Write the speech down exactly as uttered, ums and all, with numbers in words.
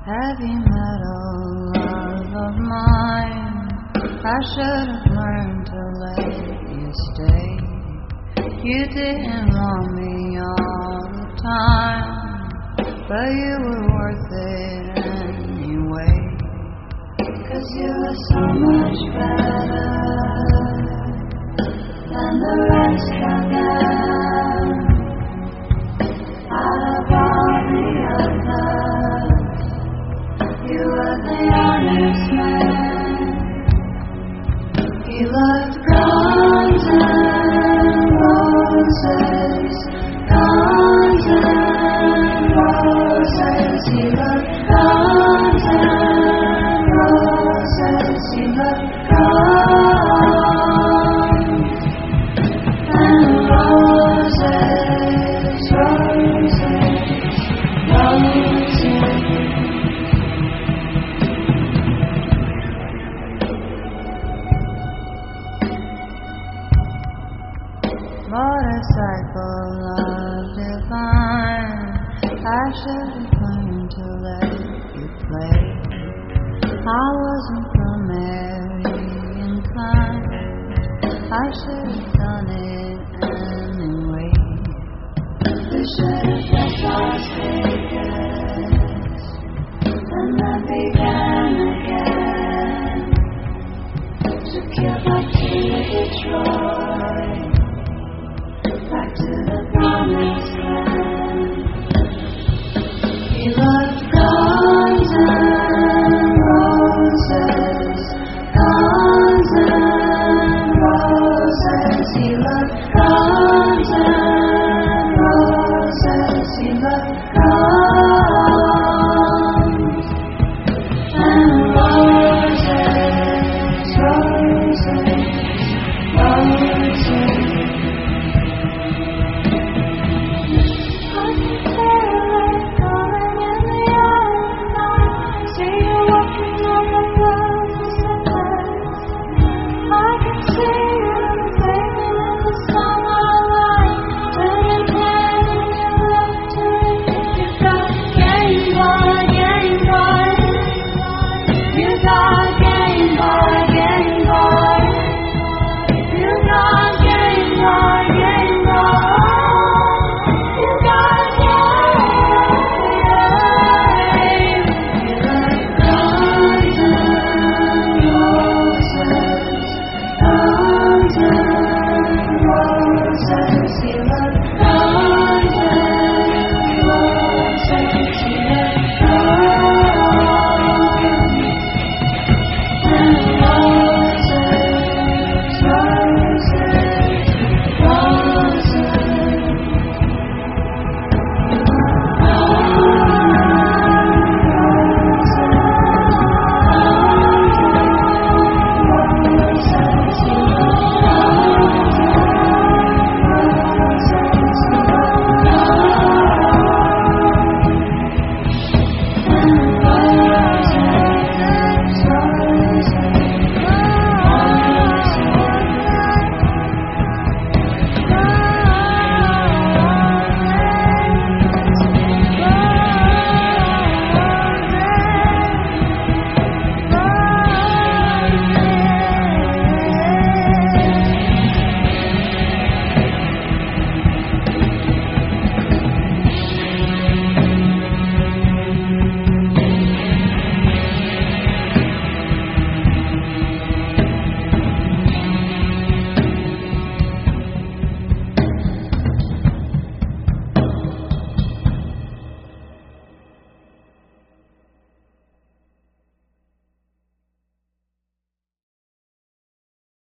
Heavy metal love of mine, I should have learned to let you stay. You didn't want me all the time, but you were worth it anyway. 'Cause you were so much better than the rest of them. Out of all the others, you were the honest man. He loved guns and roses, guns and roses. He loved guns and roses. He loved guns and roses, roses, roses. Motorcycle love divine, I should have learned to let you play. I wasn't primarily inclined, I should have done it anyway. We should have left Las Vegas and then began again to kill back to Detroit. Back to the